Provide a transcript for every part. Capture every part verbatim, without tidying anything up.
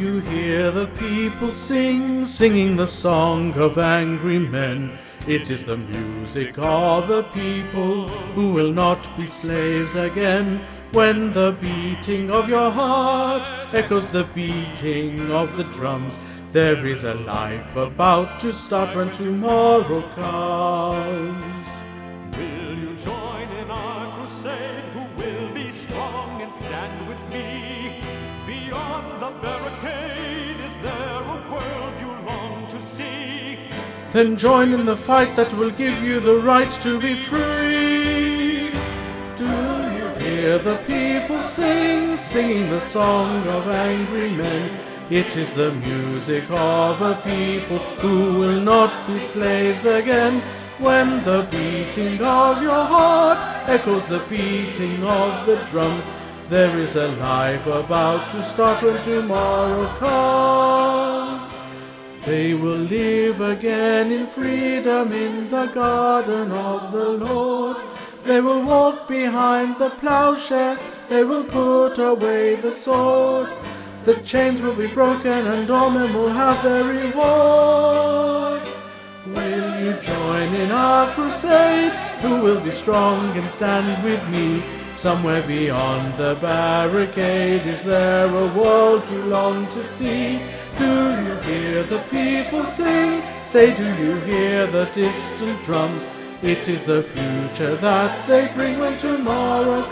you hear the people sing, singing the song of angry men? It is the music of a people who will not be slaves again. When the beating of your heart echoes the beating of the drums, there is a life about to start when tomorrow comes. Will you join in our crusade? Who will be strong and stand with me? Beyond the barricade, is there a world you long to see? Then join in the fight that will give you the right to be free. Do you hear the people sing, singing the song of angry men? It is the music of a people who will not be slaves again. When the beating of your heart echoes the beating of the drums, there is a life about to start when tomorrow comes. They will live again in freedom in the garden of the Lord. They will walk behind the plowshare, they will put away the sword. The chains will be broken and all men will have their reward. Will you join in our crusade? Who will be strong and stand with me? Somewhere beyond the barricade, is there a world you long to see? Do you hear the people sing? Say, do you hear the distant drums? It is the future that they bring when tomorrow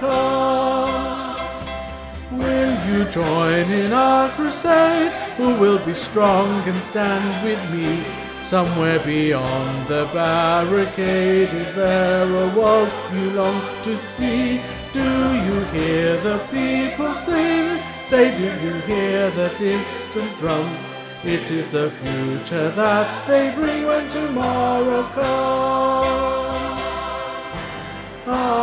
comes. Will you join in our crusade? Who will be strong and stand with me? Somewhere beyond the barricade, is there a world you long to see? Do you hear the people sing? Say, do you hear the distant drums? It is the future that they bring when tomorrow comes. Ah.